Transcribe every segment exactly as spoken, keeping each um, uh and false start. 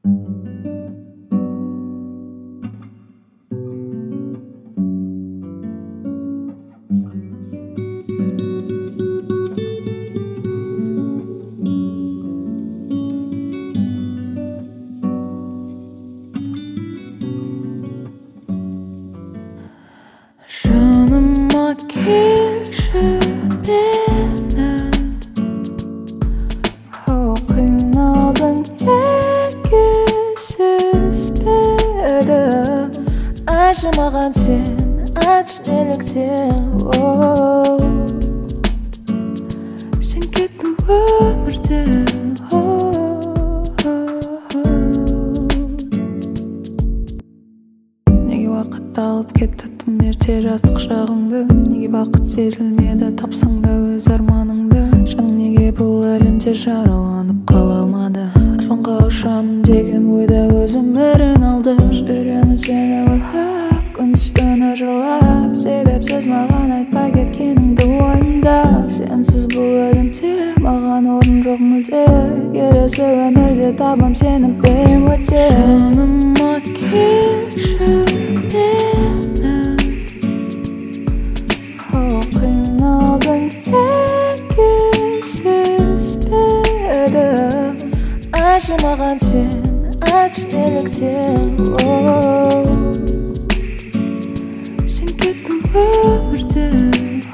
жаныма келші мені оу қиналдың неге сезбеді айтшы маған сен айтшы неліктен оу сен кеттің өмірден неге уақыт алып кетті тым ерте жастық шағыңды неге бақыт сезілмеді тапсаң да өз арманыңды жаның неге бұл әлемде жараланып қала алмады аспанға ұшамын деген ойда өз өмірін алды жүремін сені ойлап күн-түні жырлап себепсіз маған айтпай кеткеніңді ойымда сенсіз бұл әлемде маған орын жоқ мүлде келесі өмірде табам сені берем өте жаныма келші мені оу қиналдың неге сезбеді айтшы маған сен айтшы неліктен оу сен кеттің өмірден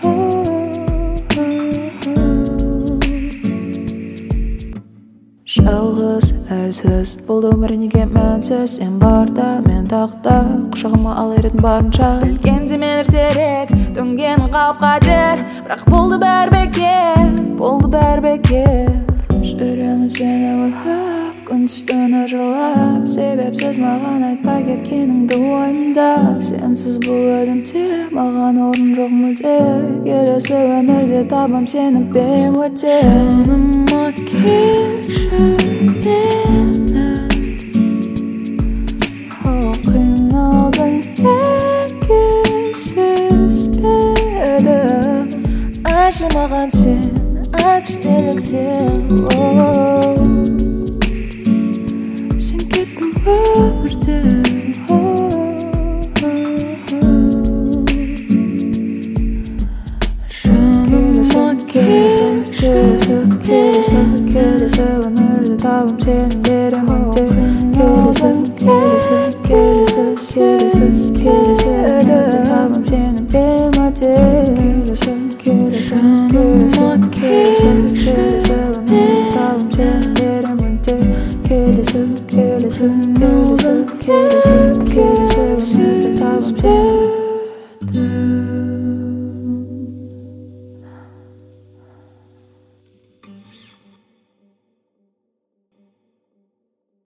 жалғыз әлсіз бұл өмір неге мәнсіз сен барда мен тақта құшағыма ал еретін барынша білгенде мен ертерек төнгенің қауіп қатер бірақ болды бәрі бекер болды бәрі бекер жүремін сені ойлап күн-түні жырлап себепсіз маған айтпай кеткеніңді ойымда сенсіз бұл әлемде маған орын жоқ мүлде келесі өмірде табам сені берем өте жаныма келші мені оу қиналдың неге сезбеді айтшы маған сен айтшы неліктен оу сен кеттің өмірден жаныма келші келесі келесі өмірде табам сені берем өте келесі келесі келесі келесі келесі өмірде табам сені берем өте келесі келесі келесі келесі келесі өмірде табам сені берем өте келесі келесі келесі келесі